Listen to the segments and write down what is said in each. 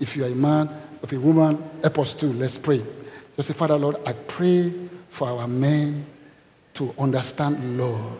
If you are a man, if a woman, help us too. Let's pray. Just say, Father, Lord, I pray for our men to understand love,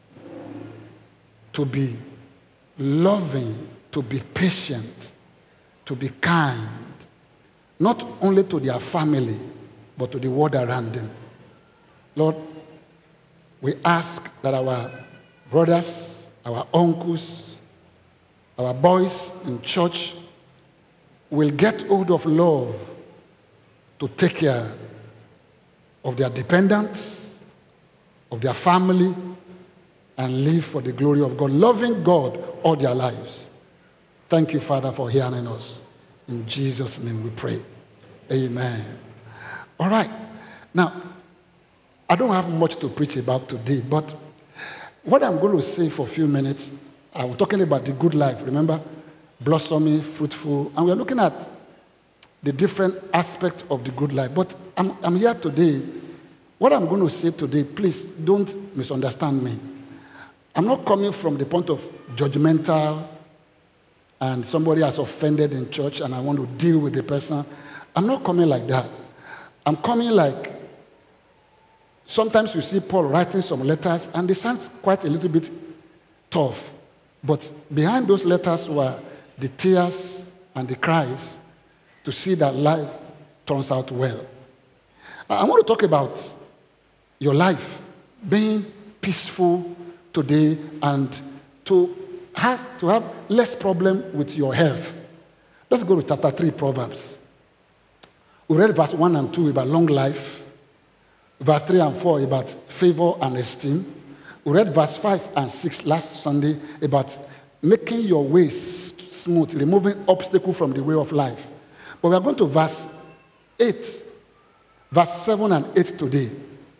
to be loving, to be patient, to be kind, not only to their family, but to the world around them. Lord, we ask that our brothers, our uncles, our boys in church will get hold of love to take care of their dependents, of their family, and live for the glory of God, loving God all their lives. Thank you, Father, for hearing us. In Jesus' name we pray. Amen. All right. Now, I don't have much to preach about today, but what I'm going to say for a few minutes, I'm talking about the good life, remember? Blossoming, fruitful, and we're looking at the different aspects of the good life. But I'm here today. What I'm going to say today, please don't misunderstand me. I'm not coming from the point of judgmental and somebody has offended in church and I want to deal with the person. I'm not coming like that. I'm coming like, sometimes you see Paul writing some letters and they sound quite a little bit tough. But behind those letters were the tears and the cries to see that life turns out well. I want to talk about your life being peaceful today and to have less problem with your health. Let's go to chapter 3, Proverbs. We read verse 1 and 2 about long life. Verse 3 and 4 about favor and esteem. We read verse 5 and 6 last Sunday about making your way smooth, removing obstacles from the way of life. But we are going to verse 8, verse 7 and 8 today.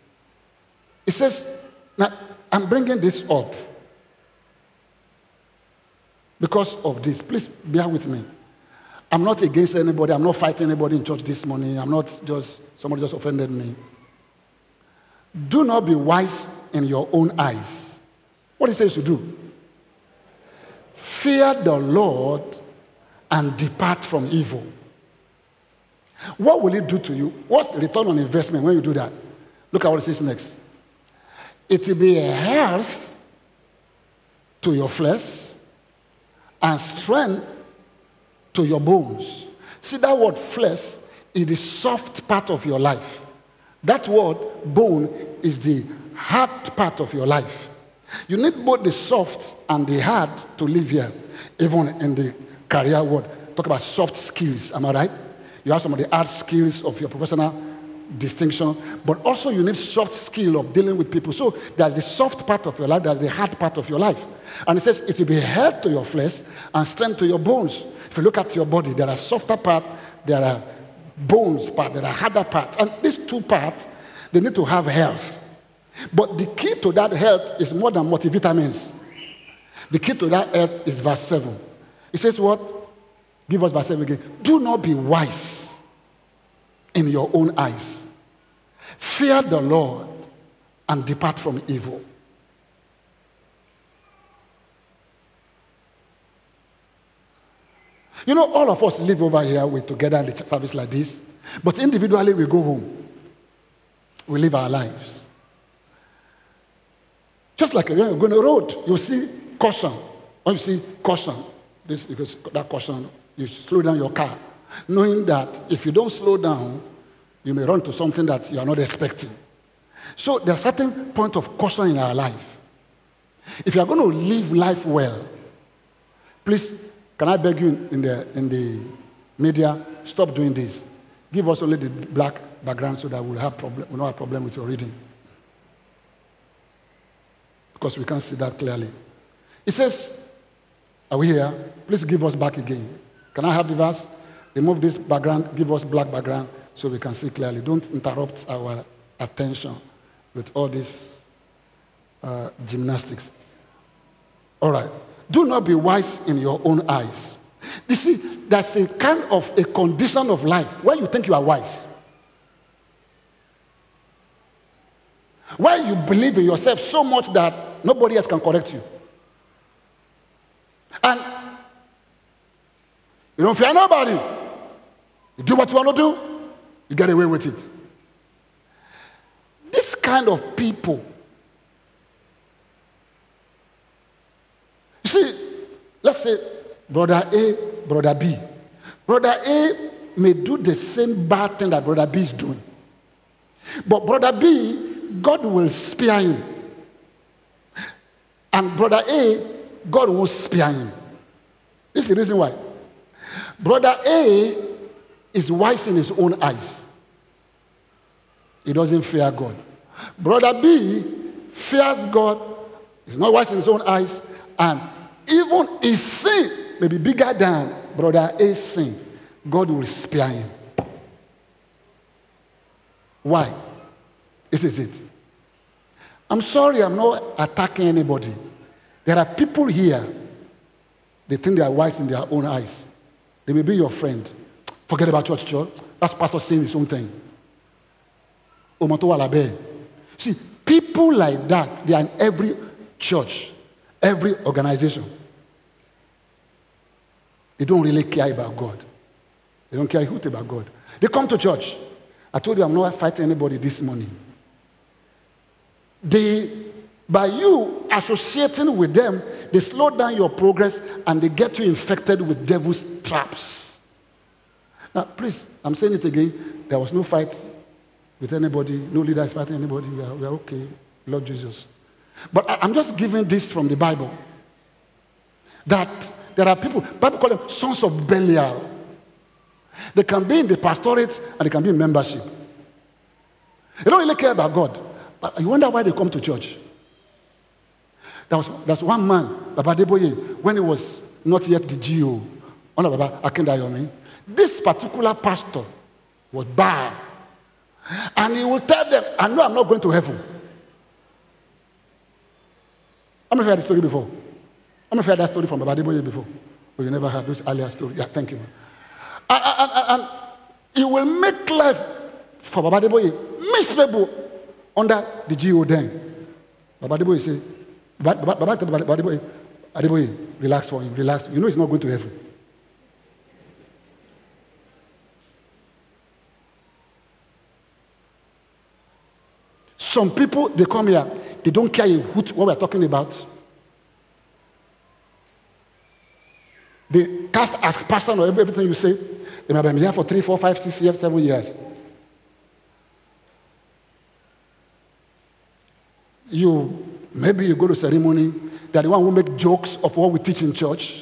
It says, now I'm bringing this up because of this. Please bear with me. I'm not against anybody. I'm not fighting anybody in church this morning. I'm not just, somebody just offended me. Do not be wise in your own eyes. What it says to do? Fear the Lord and depart from evil. What will it do to you? What's the return on investment when you do that? Look at what it says next. It will be a health to your flesh and strength to your bones. See, that word flesh is the soft part of your life. That word bone is the hard part of your life. You need both the soft and the hard to live here, even in the career world. Talk about soft skills, am I right? You have some of the hard skills of your professional distinction, but also you need soft skill of dealing with people. So there's the soft part of your life, there's the hard part of your life. And it says it will be health to your flesh and strength to your bones. If you look at your body, there are softer part, there are bones part, there are harder parts. And these two parts, they need to have health. But the key to that health is more than multivitamins. The key to that health is verse 7. It says what? Give us verse 7 again. Do not be wise in your own eyes. Fear the Lord and depart from evil. You know, all of us live over here, we're together in the service like this, but individually we go home. We live our lives. Just like when you go on the road, you see caution. When you see caution, this because that caution, you slow down your car, knowing that if you don't slow down, you may run to something that you are not expecting. So there's a certain point of caution in our life. If you are going to live life well, please, can I beg you in the media, stop doing this. Give us only the black background so that we'll not have problem with your reading. Because we can't see that clearly. It says, are we here? Please give us back again. Can I have the verse? Remove this background, give us black background so we can see clearly. Don't interrupt our attention with all this gymnastics. All right. Do not be wise in your own eyes. You see, that's a kind of a condition of life where you think you are wise. Where you believe in yourself so much that nobody else can correct you. And you don't fear nobody. You do what you want to do, you get away with it. This kind of people, you see, let's say brother A, brother B. Brother A may do the same bad thing that brother B is doing. But brother B, God will spare him. And brother A, God will spare him. This is the reason why. Brother A is wise in his own eyes. He doesn't fear God. Brother B fears God. He's not wise in his own eyes. And even his sin may be bigger than brother A's sin. God will spare him. Why? This is it. I'm sorry, I'm not attacking anybody. There are people here, they think they are wise in their own eyes. They may be your friend. Forget about church. That's pastor saying his own thing. See, people like that, they are in every church, every organization. They don't really care about God. They don't care a hoot about God. They come to church. I told you I'm not fighting anybody this morning. By you associating with them, they slow down your progress and they get you infected with devil's traps. Now, please, I'm saying it again. There was no fight with anybody. No leader is fighting anybody. We are okay. Lord Jesus. But I'm just giving this from the Bible. That there are people, Bible call them sons of Belial. They can be in the pastorate and they can be in membership. They don't really care about God. But you wonder why they come to church. There's one man, Baba Deboye, when he was not yet the GO, under Baba Akindayomi, this particular pastor was bad. And he will tell them, I know I'm not going to heaven. How many of you heard the story before? How many of you heard that story from Baba Deboye before? Oh, you never heard those earlier stories? Yeah, thank you. And he will make life for Baba Deboye miserable under the GO then. Baba Deboye say, Baba Deboye, relax for him, relax. You know he's not going to heaven. Some people, they come here, they don't care a hoot what we're talking about. They cast aspersion on everything you say. They might be here for 3, 4, 5, 6 years, 7 years. Maybe you go to ceremony, they're the one who make jokes of what we teach in church.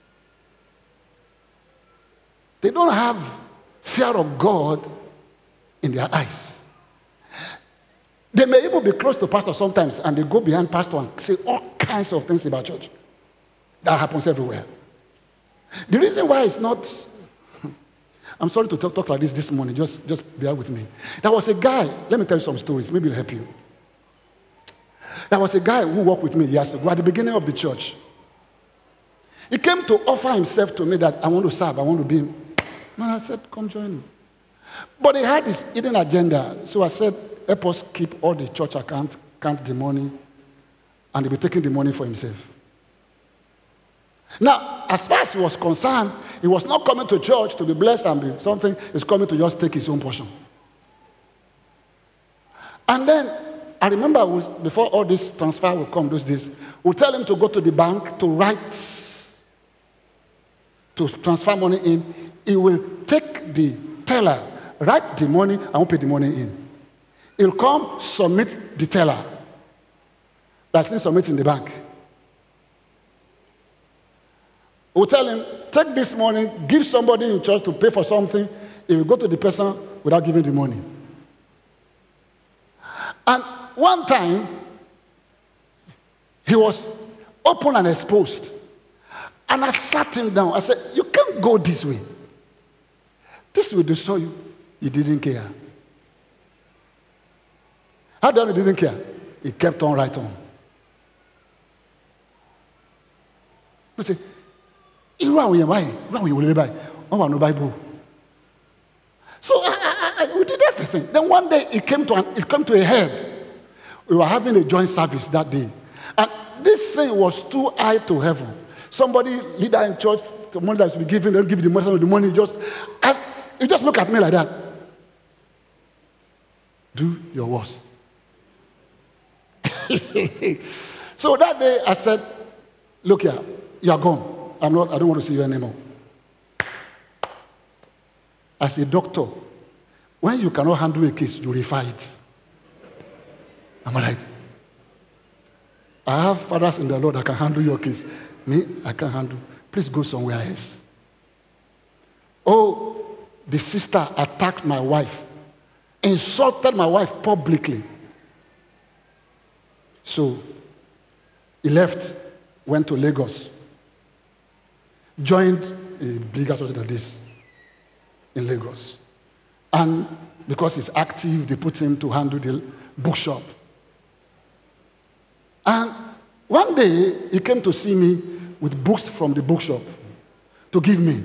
They don't have fear of God in their eyes. They may even be close to pastor sometimes, and they go behind pastor and say all kinds of things about church. That happens everywhere. The reason why it's not, I'm sorry to talk like this morning, just bear with me. There was a guy, let me tell you some stories, maybe it'll help you. There was a guy who worked with me years ago at the beginning of the church. He came to offer himself to me that I want to serve, I want to be. And I said, come join me. But he had this hidden agenda. So I said, help us keep all the church account, count the money, and he'll be taking the money for himself. Now, as far as he was concerned, he was not coming to church to be blessed and be something. He's coming to just take his own portion. And then, I remember before all this transfer will come those days, we'll tell him to go to the bank to write, to transfer money in. He will take the teller, write the money, and won't pay the money in. He'll come, submit the teller. That's not submit in the bank. We'll tell him, take this money, give somebody in church to pay for something. He will go to the person without giving the money. And one time, he was open and exposed. And I sat him down. I said, you can't go this way. This will destroy you. He didn't care. How do you know he didn't care? He kept on right on. You say, you know why? Why will you buy? Oh, no Bible. So we did everything. Then one day it came to a head. We were having a joint service that day. And this thing was too high to heaven. Somebody, leader in church, the money that should be given, they'll give the money just. And you just look at me like that. Do your worst. So that day I said, look here, you are gone. I don't want to see you anymore. As a doctor, when you cannot handle a case, you refer it. Am I right? I have fathers in the Lord that can handle your case. Me, I can't handle. Please go somewhere else. Oh, the sister attacked my wife, insulted my wife publicly. So he left, went to Lagos, joined a bigger church than this in Lagos. And because he's active, they put him to handle the bookshop. And one day, he came to see me with books from the bookshop to give me.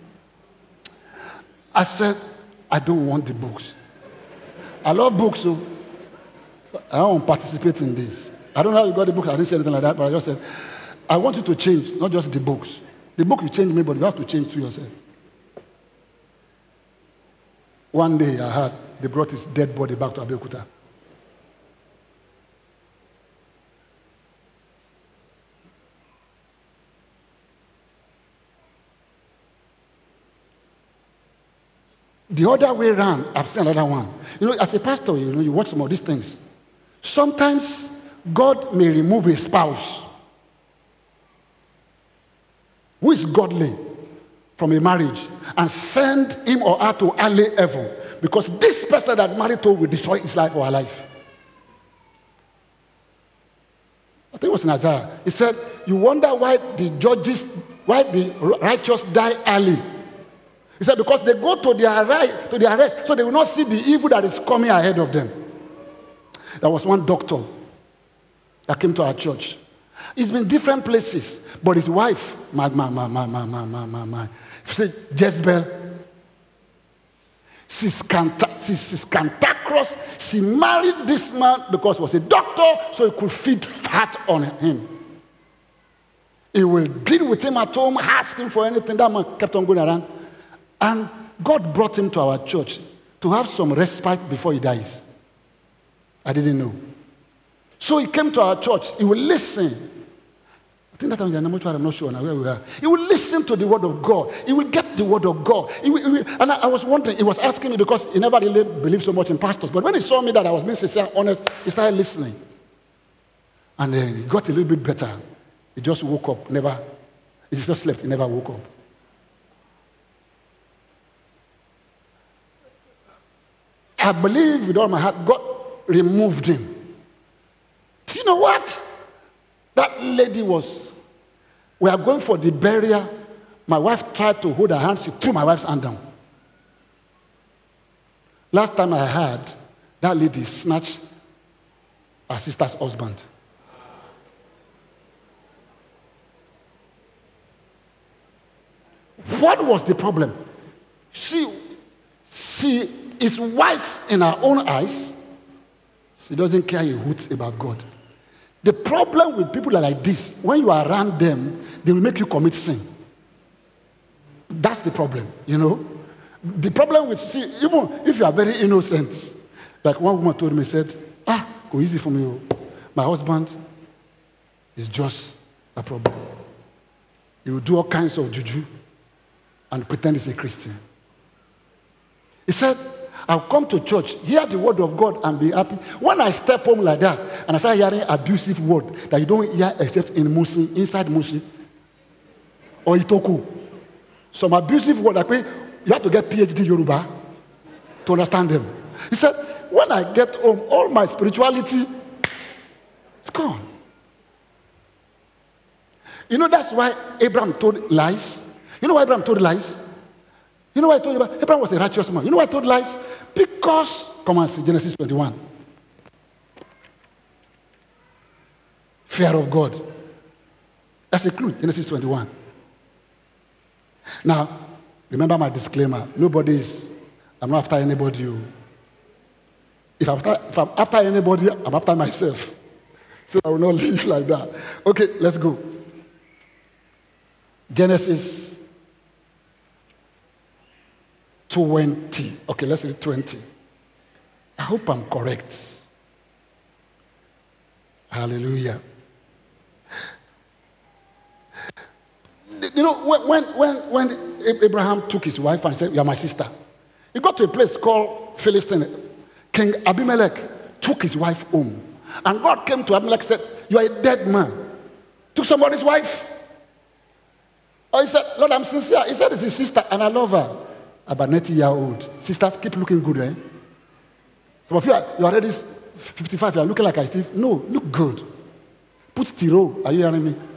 I said, I don't want the books. I love books, so I don't want to participate in this. I don't know how you got the book. I didn't say anything like that, but I just said, I want you to change, not just the books. The book you change me, but you have to change to yourself. One day I heard they brought his dead body back to Abeokuta. The other way around, I've seen another one. You know, as a pastor, you watch some of these things. Sometimes God may remove a spouse who is godly from a marriage and send him or her to early heaven because this person that's married to will destroy his life or her life. I think it was in Isaiah. He said, you wonder why the righteous die early. He said, because they go to their rest, so they will not see the evil that is coming ahead of them. There was one doctor that came to our church. He's been different places, but his wife, say Jezebel, she's cantankerous. She married this man because he was a doctor, so he could feed fat on him. He will deal with him at home, ask him for anything. That man kept on going around. And God brought him to our church to have some respite before he dies. I didn't know. So he came to our church. He will listen. I think that time I'm not sure now where we are. He will listen to the word of God. He will get the word of God. And I was wondering, he was asking me because he never really believed so much in pastors. But when he saw me that I was being sincere, honest, he started listening. And then he got a little bit better. He just woke up, he just slept, he never woke up. I believe with all my heart, God removed him. Do you know what? That lady we are going for the burial. My wife tried to hold her hand. She threw my wife's hand down. Last time I heard, that lady snatched her sister's husband. What was the problem? She is wise in her own eyes. She doesn't care a hoot about God. The problem with people like this, when you are around them, they will make you commit sin. That's the problem, you know. The problem with even if you are very innocent, like one woman told me, said, go easy for me. My husband is just a problem. He will do all kinds of juju and pretend he's a Christian. He said, I'll come to church, hear the word of God, and be happy. When I step home like that, and I start hearing abusive word that you don't hear except in Musi, inside Musi, or Itoku, some abusive word like you have to get PhD Yoruba to understand them. He said, when I get home, all my spirituality is gone. You know that's why Abraham told lies. You know why Abraham told lies? You know why I told you about Abraham was a righteous man? You know why I told lies? Because, come on, see Genesis 21. Fear of God. That's a clue, Genesis 21. Now, remember my disclaimer. I'm not after anybody. If I'm after anybody, I'm after myself. So I will not live like that. Okay, let's go. Genesis 20. Okay, let's read 20. I hope I'm correct. Hallelujah. You know, when Abraham took his wife and said, "You are my sister," he got to a place called Philistine. King Abimelech took his wife home. And God came to Abimelech and said, "You are a dead man. Took somebody's wife." Oh, he said, "Lord, I'm sincere." He said, "It's his sister and I love her." About 90-year-old. Sisters, keep looking good, eh? Some of you are already 55, you are looking like a thief. No, look good. Put tiro. Are you hearing me?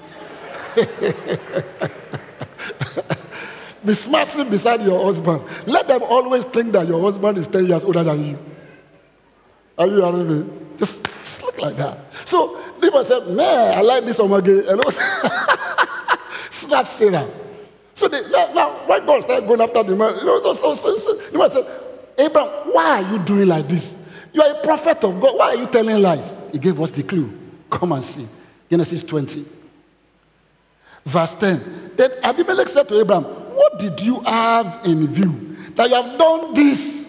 Be smashing beside your husband. Let them always think that your husband is 10 years older than you. Are you hearing me? Just look like that. So people said, "Man, I like this omage." Snatch Sarah. So now, when God started going after the man, the man said, "Abraham, why are you doing like this? You are a prophet of God. Why are you telling lies?" He gave us the clue. Come and see. Genesis 20. Verse 10. Then Abimelech said to Abraham, "What did you have in view that you have done this?"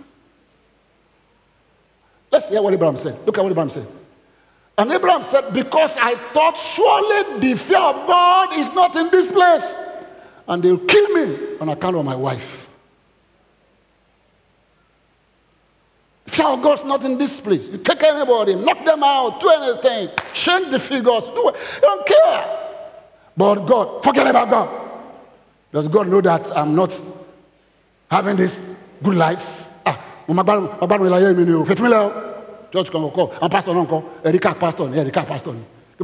Let's hear what Abraham said. Look at what Abraham said. And Abraham said, "Because I thought surely the fear of God is not in this place, and they'll kill me on account of my wife." The fear of God's not in this place. You take anybody, knock them out, do anything, change the figures, do it. You don't care. But God, forget about God. Does God know that I'm not having this good life? Church come call. I'm pastor non call. Erika pastor. He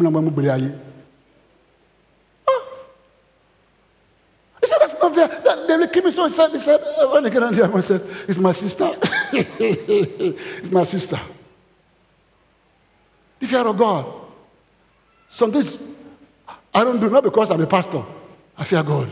said, "That's not fair." They will kill me. So he said, when they get on here, I said, "It's my sister." It's my sister. The fear of God. Some things I don't do, not because I'm a pastor. I fear God.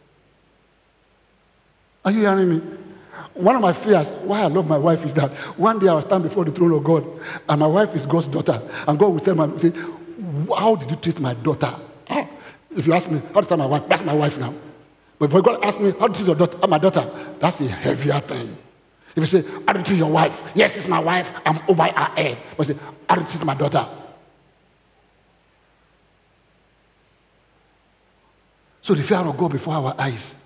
Are you hearing me? One of my fears, why I love my wife, is that one day I'll stand before the throne of God, and my wife is God's daughter, and God will tell me, say, "How did you treat my daughter?" If you ask me, how to treat my wife, that's my wife now. But if God asks me, how to treat your daughter, my daughter, that's a heavier thing. If you say, how to treat your wife, yes, it's my wife, I'm over her head. But say, how to treat my daughter? So the fear of God before our eyes.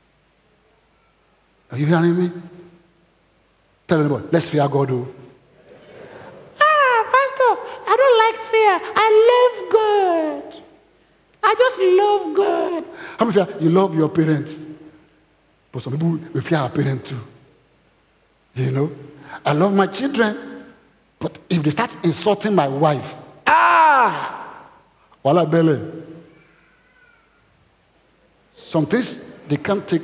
Are you hearing me? Tell anybody, let's fear God. Pastor, I don't like fear. I love God. I just love God. How many fear? You love your parents. But some people will fear our parents too. You know? I love my children. But if they start insulting my wife, wala belly. Some things they can't take.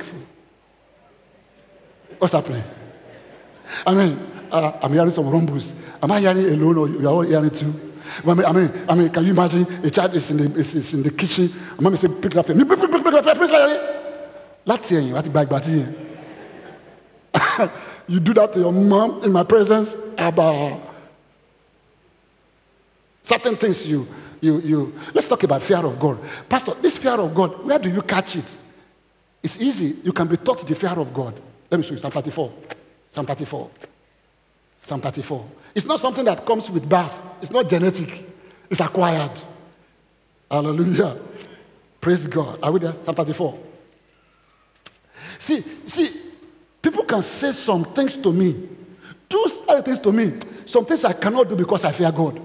What's happening? I mean, I'm hearing some rumbles. Am I hearing alone, or you are all hearing too? I mean, can you imagine a child is in the kitchen? And mommy say, "Pick it up." Let's hear you. You do that to your mom in my presence about certain things. You. Let's talk about fear of God, Pastor. This fear of God, where do you catch it? It's easy. You can be taught the fear of God. Let me show you Psalm 34. Psalm 34. Psalm 34. It's not something that comes with birth. It's not genetic. It's acquired. Hallelujah. Praise God. Are we there? Psalm 34. See, people can say some things to me. Do other things to me. Some things I cannot do because I fear God.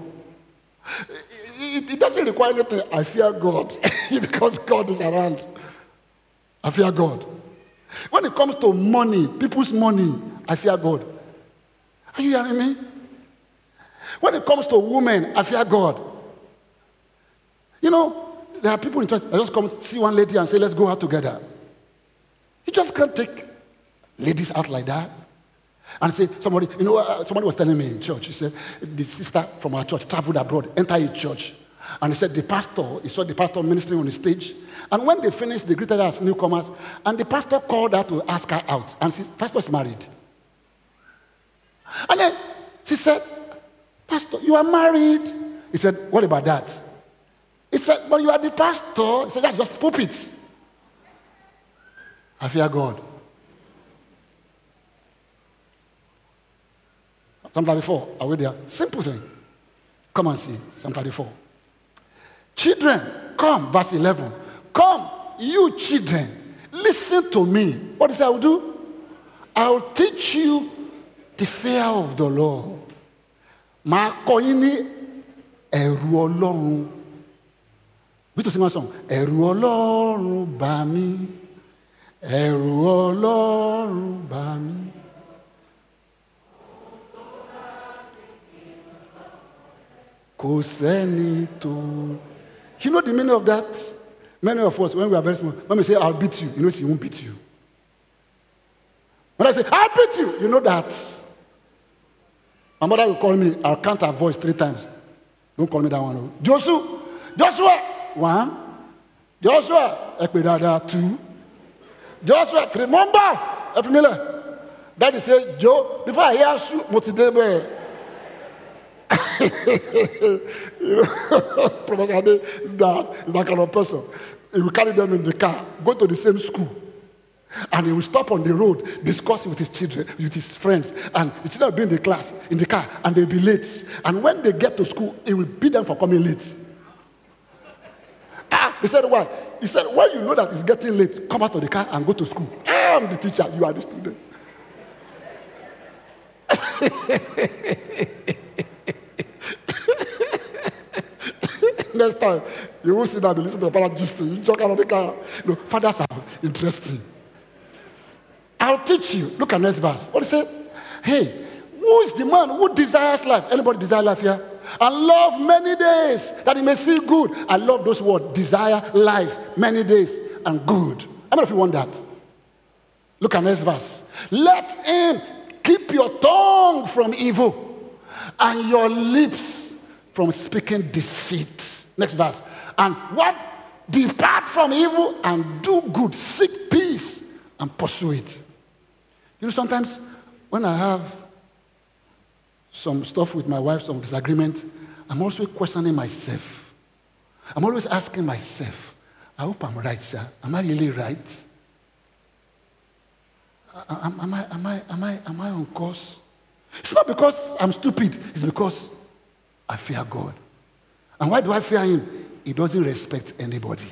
It doesn't require anything. I fear God because God is around. I fear God. When it comes to money, people's money, I fear God. Are you hearing me? When it comes to women, I fear God. You know, there are people in church that just come see one lady and say, "Let's go out together." You just can't take ladies out like that. And say, somebody was telling me in church, he said, the sister from our church traveled abroad, entered a church. And he said, he saw the pastor ministering on the stage. And when they finished, they greeted her as newcomers. And the pastor called her to ask her out. And the pastor is married. And then she said, "Pastor, you are married." He said, "What about that?" He said, "But you are the pastor." He said, "That's just pulpit." I fear God. Psalm 34, are we there? Simple thing. Come and see, Psalm 34. Children, come, verse 11. Come, you children, listen to me. What does I will do? I'll teach you the fear of the Lord. Ma koini ẹ̀rù Ọlọ́run. We to sing one song. Ẹ̀rù Ọlọ́run bà mí. Ẹ̀rù Ọlọ́run bà mí. Kò sẹ́ni tó. You know the meaning of that? Many of us, when we are very small, when we say, I'll beat you, you know, she won't beat you. When I say, I'll beat you, you know that. My mother will call me, I'll count her voice 3 times. Don't call me that one. Joshua, 1. Joshua, 2. Joshua, 3. Remember, Daddy said, Joe, before I hear you, motivate. Professor Ade is that kind of person. He will carry them in the car, go to the same school, and he will stop on the road, discuss with his children, with his friends, and the children will be in the car, and they'll be late. And when they get to school, he will beat them for coming late. He said, why? He said, when you know that it's getting late, come out of the car and go to school. I am the teacher, you are the student. Next time, you will sit down and listen to the parent gist. You jog out of the car. No, fathers are interesting. I'll teach you. Look at next verse. What does it say? Hey, who is the man who desires life? Anybody desire life here? And love many days, that he may see good. I love those words. Desire life, many days, and good. How many of you want that? Look at next verse. Let him keep your tongue from evil and your lips from speaking deceit. Next verse. And what? Depart from evil and do good. Seek peace and pursue it. You know, sometimes when I have some stuff with my wife, some disagreement, I'm also questioning myself. I'm always asking myself, I hope I'm right, sir. Am I really right? Am I on course? It's not because I'm stupid. It's because I fear God. And why do I fear him? He doesn't respect anybody.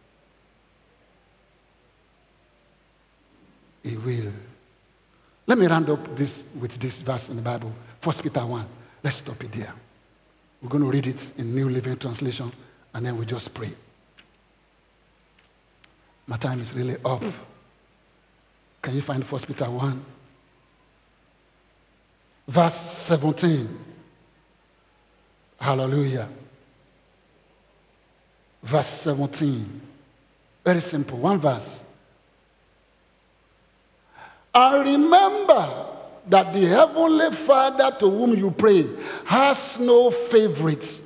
He will. Let me round up this with this verse in the Bible. 1 Peter 1. Let's stop it there. We're going to read it in New Living Translation, and then we just pray. My time is really up. Can you find 1 Peter 1? Verse 17. Hallelujah. Verse 17. Very simple. One verse. And remember that the Heavenly Father to whom you pray has no favorites.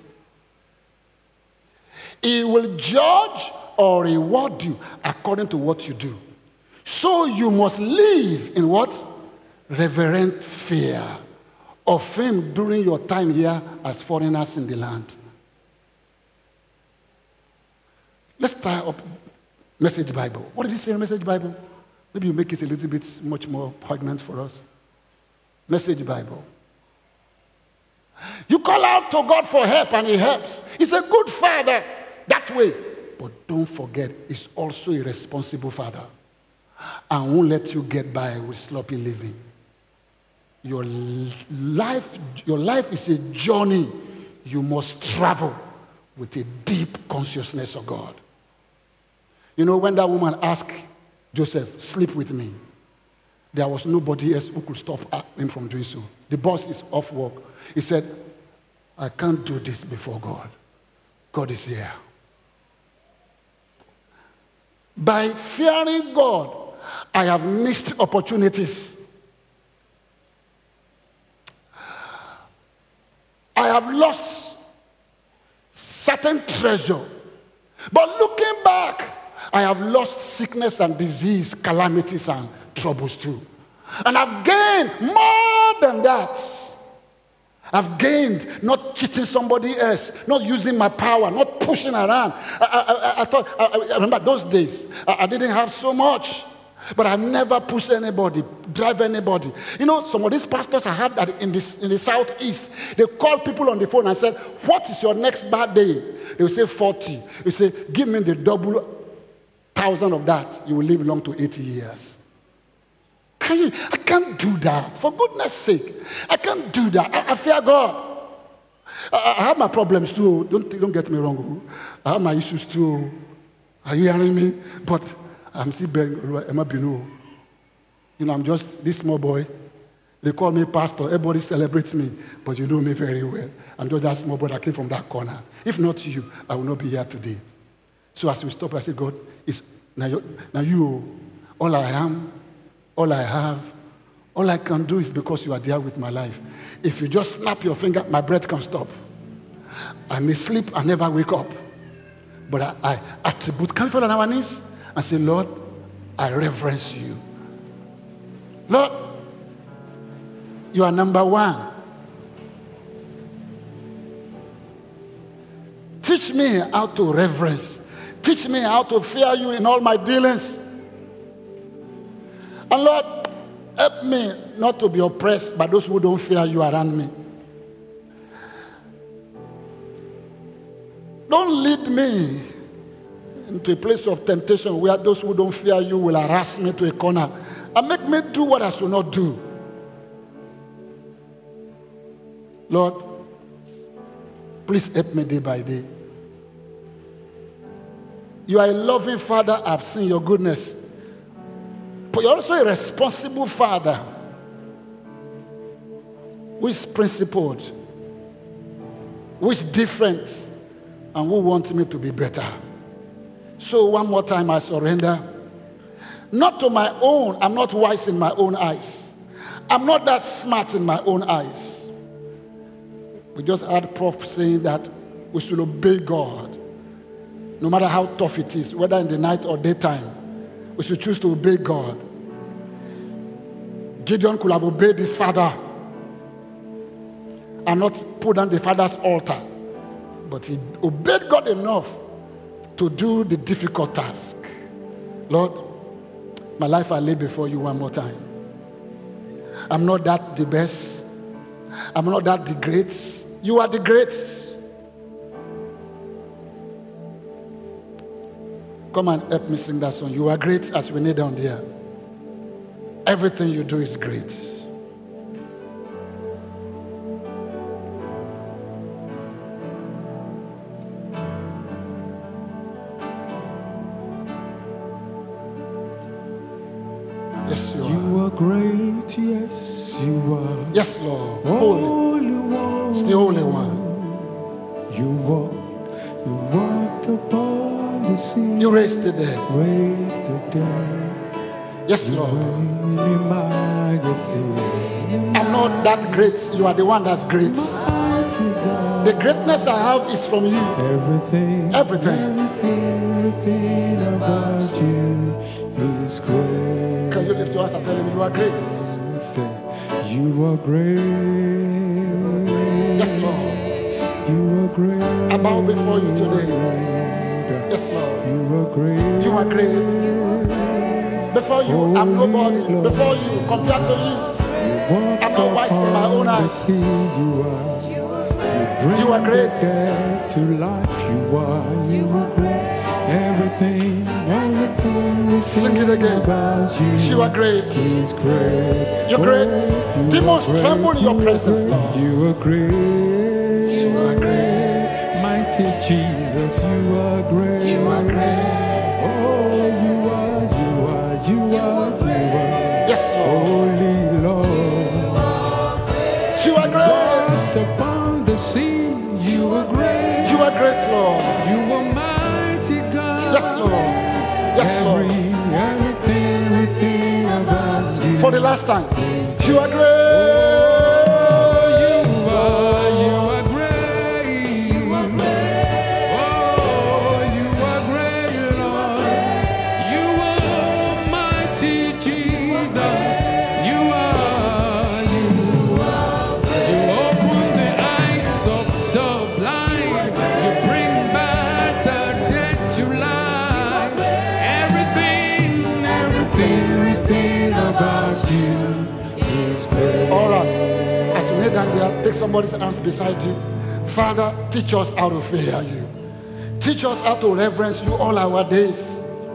He will judge or reward you according to what you do. So you must live in what? Reverent fear of him during your time here as foreigners in the land. Let's tie up Message Bible. What did he say in Message Bible? Maybe you make it a little bit much more poignant for us. Message Bible. You call out to God for help and he helps. He's a good father that way. But don't forget, he's also a responsible father. And won't let you get by with sloppy living. Your life is a journey. You must travel with a deep consciousness of God. You know, when that woman asked Joseph, sleep with me, there was nobody else who could stop him from doing so. The boss is off work. He said, I can't do this before God. God is here. By fearing God, I have missed opportunities. I have lost certain treasure. But looking back, I have lost sickness and disease, calamities and troubles too. And I've gained more than that. I've gained not cheating somebody else, not using my power, not pushing around. I remember those days, I didn't have so much. But I never push anybody, drive anybody. You know, some of these pastors I had that in the southeast, they call people on the phone and said, what is your next birthday? They will say 40. You say, give me the double 1,000 of that. You will live long to 80 years. I can't do that. For goodness sake. I can't do that. I fear God. I have my problems too. Don't get me wrong. I have my issues too. Are you hearing me? But I'm still begging. You know, I'm just this small boy. They call me pastor. Everybody celebrates me. But you know me very well. I'm just that small boy that came from that corner. If not you, I will not be here today. So as we stop, I say, God, it's now you, all I am, all I have, all I can do is because you are there with my life. If you just snap your finger, my breath can stop. I may sleep and never wake up. But I attribute, can we fall on our knees and say, Lord, I reverence you. Lord, you are number one. Teach me how to reverence. Teach me how to fear you in all my dealings. And Lord, help me not to be oppressed by those who don't fear you around me. Don't lead me into a place of temptation where those who don't fear you will harass me to a corner and make me do what I should not do. Lord, please help me day by day. You are a loving Father. I've seen your goodness. But you're also a responsible Father who is principled, who is different, and who wants me to be better. So one more time, I surrender. Not to my own. I'm not wise in my own eyes. I'm not that smart in my own eyes. We just heard Prof saying that we should obey God. No matter how tough it is, whether in the night or daytime, we should choose to obey God. Gideon could have obeyed his father and not put on the father's altar. But he obeyed God enough to do the difficult task. Lord, my life I lay before you one more time. I'm not that the best. I'm not that the great. You are the great. Come and help me sing that song. You are great as we need down there. Everything you do is great. Yes, you are. You are great, yes, you are. Yes, Lord. Holy One. It's the Holy One. You walked upon the sea. You raised the dead. Raised the dead. Yes, Lord. In majesty. I'm not that great. You are the one that's great. The greatness I have is from you. Everything about you is great. Can you lift your hands and tell him you are great? Say, you are great. Yes, Lord. You are great. I bow before you today. Yes, Lord. You are great. You are great. Before you, I'm nobody. Before you, compared to you, I'm not wise in my own eyes. You are great. To life, you are great. Everything Sing it again. about You are great. is great. You're great. Demons tremble in your presence, Lord. You are great. You are great. Mighty Jesus, you are great. You are great. Oh, you are. Yes, Lord. Holy Lord. You are great. Walked upon the sea, you are great. You are great, Lord. You are mighty God. Yes, Lord. Yes, Lord. Everything about you. For the last time, you are great. You are great. Oh, you are great, Lord. You are mighty Jesus. You open the eyes of the blind. You bring back the dead to life. Everything is great. All right. As you kneel down there, take somebody's hands beside you. Father, teach us how to fear you. Teach us how to reverence you all our days.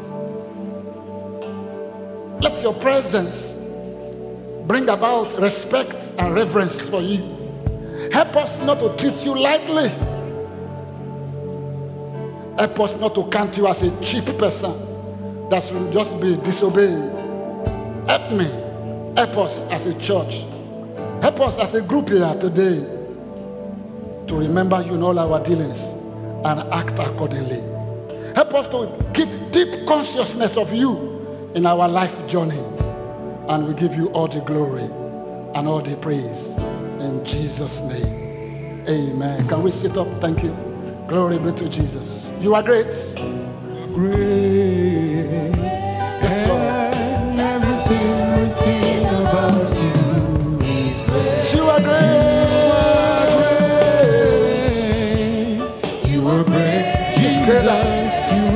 Let your presence bring about respect and reverence for you. Help us not to treat you lightly. Help us not to count you as a cheap person that will just be disobeying. Help me. Help us as a church. Help us as a group here today to remember you in all our dealings and act accordingly. Help us to keep deep consciousness of you in our life journey. And we give you all the glory and all the praise in Jesus' name. Amen. Can we sit up? Thank you. Glory be to Jesus. You are great. Great. Yes, Lord. And everything within about you is great. You are great. You are great. He's greater. Jesus, you